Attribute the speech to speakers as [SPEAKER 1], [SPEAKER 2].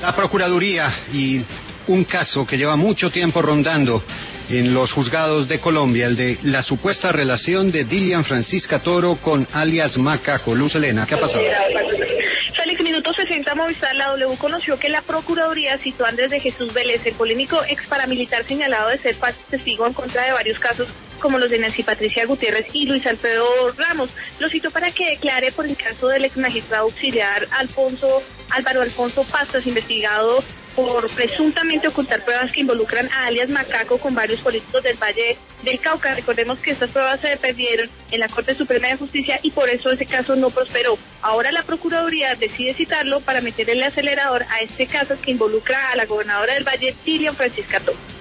[SPEAKER 1] La Procuraduría y un caso que lleva mucho tiempo rondando en los juzgados de Colombia, el de la supuesta relación de Dilian Francisca Toro con alias Macaco. Luz Helena, ¿qué ha pasado?
[SPEAKER 2] Félix, minuto 60, Movistar, la W conoció que la Procuraduría citó a Andrés de Jesús Vélez, el polémico ex paramilitar señalado de ser testigo en contra de varios casos como los de Nancy Patricia Gutiérrez y Luis Alfredo Ramos. Lo citó para que declare por el caso del ex magistrado auxiliar Álvaro Alfonso Pastas, investigado por presuntamente ocultar pruebas que involucran a alias Macaco con varios políticos del Valle del Cauca. Recordemos que estas pruebas se perdieron en la Corte Suprema de Justicia y por eso ese caso no prosperó. Ahora la Procuraduría decide citarlo para meter el acelerador a este caso que involucra a la gobernadora del Valle, Dilian Francisca Toro.